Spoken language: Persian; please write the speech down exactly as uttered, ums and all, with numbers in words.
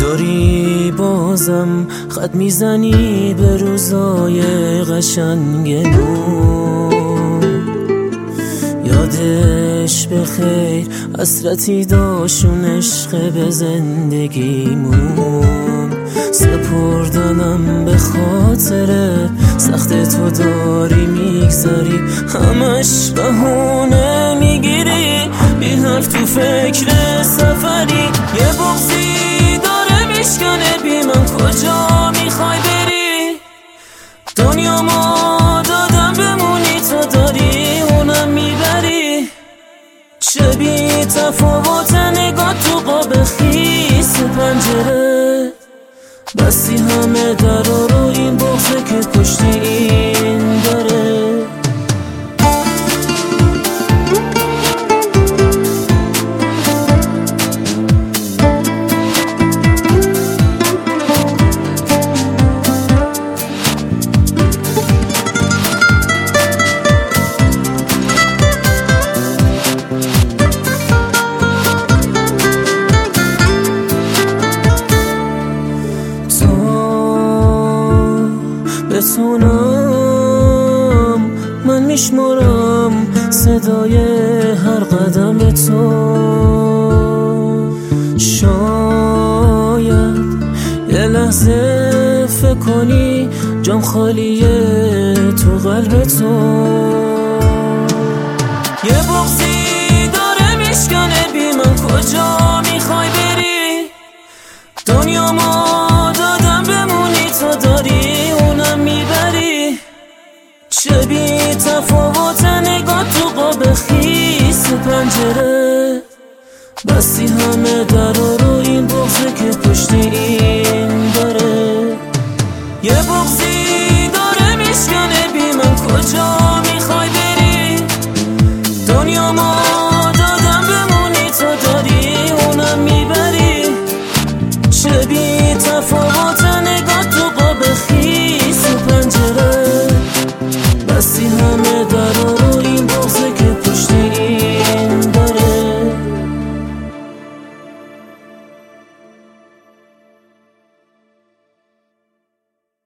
داری بازم خط میزنی به روزای قشنگمون، یادش بخیر حسرتی داشون عشق به زندگیمون، سپردنم به خاطر سخت تو داری میگذاری، همش بهونه میگیری بی حرف تو فکر سفری، یه بغضی داره میشکنه بی من کجا میخوای بری، دنیا ما دادم بمونی تو داری اونم میبری، چه بی تفاوت نگاه تو قاب خیس پنجره، بسی همه درا رو این بغضه که پشتی این داره. بتونم من میشمارم صدای هر قدم تو، شاید یه لحظه فکر کنی جام خالیه تو قلب تو، یه بغضی داره میشکنه بی من کجا میخوای بری، دنیا ما دادم بمونی تو داری اونم میبری، چه بی تفاوت نگاه تو قاب خیس پنجره، بسی همه درا رو این بغضه که پشتی این داره، یه بغضی داره میشکنه بی من کجا میخوای بری، دنیا ما دادم بمونی تو داری اونم میبری، چه بی تفاوت